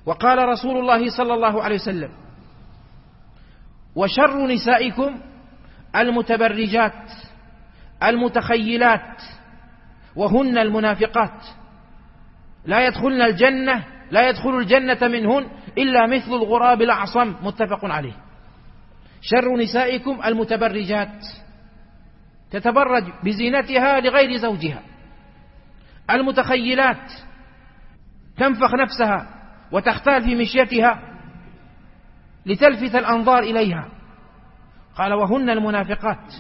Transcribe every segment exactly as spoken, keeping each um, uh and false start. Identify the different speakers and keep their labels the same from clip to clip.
Speaker 1: وقال رسول الله صلى الله عليه وسلم: وشر نسائكم المتبرجات المتخيلات وهن المنافقات لا يدخلن الجنة لا يدخل الجنة منهن إلا مثل الغراب الأعصم. متفق عليه. شر نسائكم المتبرجات، تتبرج بزينتها لغير زوجها. المتخيلات، تنفخ نفسها وتختال في مشيتها لتلفت الأنظار إليها. قال: وهن المنافقات،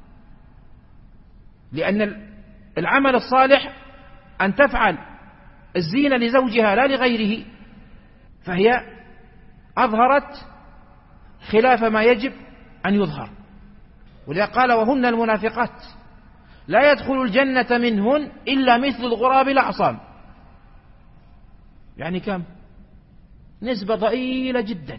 Speaker 1: لأن العمل الصالح أن تفعل الزينة لزوجها لا لغيره، فهي أظهرت خلاف ما يجب أن يظهر. ولذا قال: وهن المنافقات لا يدخل الجنة منهن إلا مثل الغراب الأعصم. يعني كم؟ نسبة ضئيلة جدا.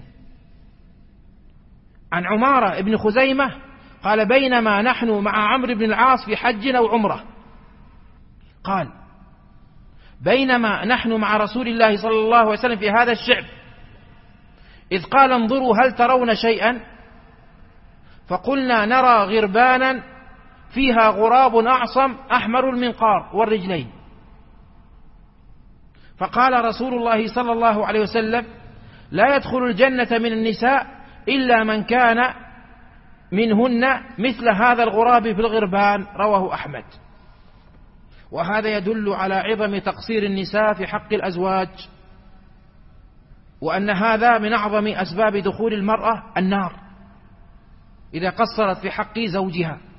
Speaker 1: عن عمارة بن خزيمة قال: بينما نحن مع عمرو بن العاص في حج أو عمرة، قال: بينما نحن مع رسول الله صلى الله عليه وسلم في هذا الشعب، إذ قال: انظروا هل ترون شيئا؟ فقلنا: نرى غربانا فيها غراب أعصم أحمر المنقار والرجلين. فقال رسول الله صلى الله عليه وسلم: لا يدخل الجنة من النساء إلا من كان منهن مثل هذا الغراب في الغربان. رواه أحمد. وهذا يدل على عظم تقصير النساء في حق الأزواج، وأن هذا من أعظم أسباب دخول المرأة النار إذا قصرت في حق زوجها.